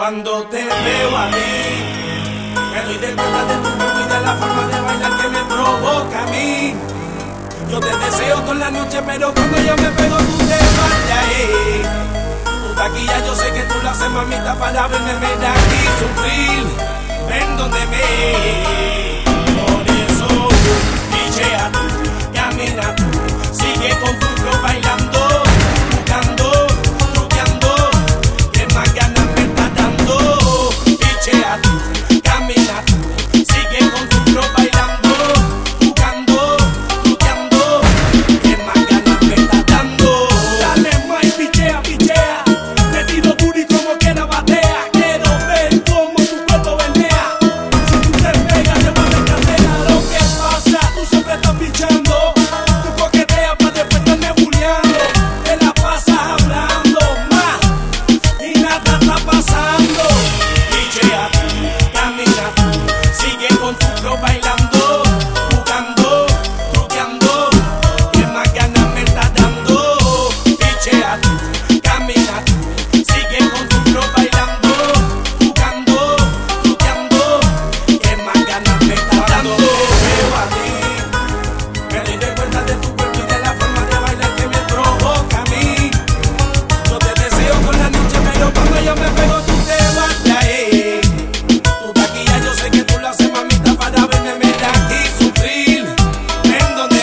Cuando te veo a mí, me doy de cuenta de tu cuerpo y de la forma de bailar que me provoca a mí. Yo te deseo toda la noche, pero cuando yo me pego tú te vas de ahí. Tu taquilla yo sé que tú la haces, mamita, para verme de aquí sufrir. Ven donde me. Por eso, pichea tú, camina tú, sigue con tu flow bailando, buscando, truqueando, que más ganas me está dando. Pichea tú, camina tú, sigue con tu flow bailando, buscando, truqueando, que más ganas me está dando. Dale más y pichea, pichea, te tiro duro y como quiera batea. Quiero ver cómo tu cuerpo venea. Si tú te pegas te vas a cartera. Lo que pasa, tú siempre estás pichando, tú coqueteas para después estarme bulleando. Te la pasas hablando más y nada está pasando. Pichea tú, camina tú, sigue con tu flow bailando, jugando, truqueando, que más ganas me está dando. Pichea tú, camina tú, sigue con tu flow bailando, jugando, truqueando, que más ganas me está dando. Veo a ti, me doy de cuenta de tu cuerpo y de la forma de bailar que me provoca a mí. Yo te deseo con la noche, pero cuando yo me pego tú te vas de ahí. Tu taquilla yo sé que tú la haces, mamita, para verme de aquí sufrir. Ven donde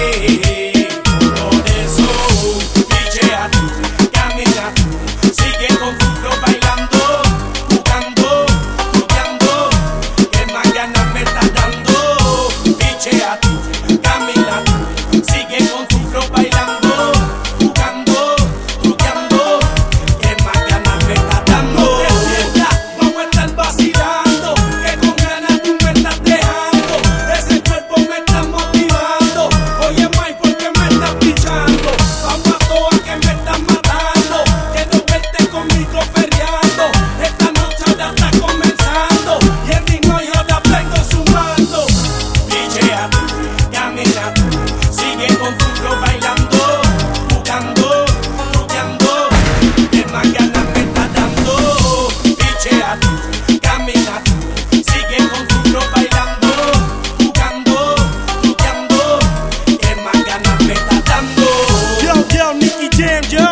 me. Por eso, pichea tú, camina tú, sigue con tu flow bailando, buscando, truqueando, que más ganas me está dando. Pichea tú, camina tú, sigue con tu flow bailando, buscando, truqueando, que más ganas me está dando. No te sientas, vamos a estar vacilando, que con ganas tú me estás dejando. Ese cuerpo me está motivando. Oye, Mike, ¿por qué me estás pichando? Vamos a toa que me estás matando. Quiero verte conmigo perreando. Esta noche ya está comenzando y el ritmo yo ya vengo sumando. Pichea tú, camina tú, sigue con tu flow bailando, buscando, truqueando, que más ganas me está dando. Pichea tú, camina tú, sigue con tu flow bailando, buscando, truqueando, que más ganas me está dando. Yo, Nicky Jam, yo,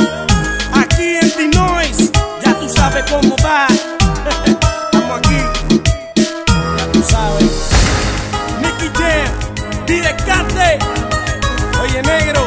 aquí en D-Noise, ya tú sabes cómo va. Estamos aquí, ya tú sabes. Nicky Jam, directamente. Oye, negro,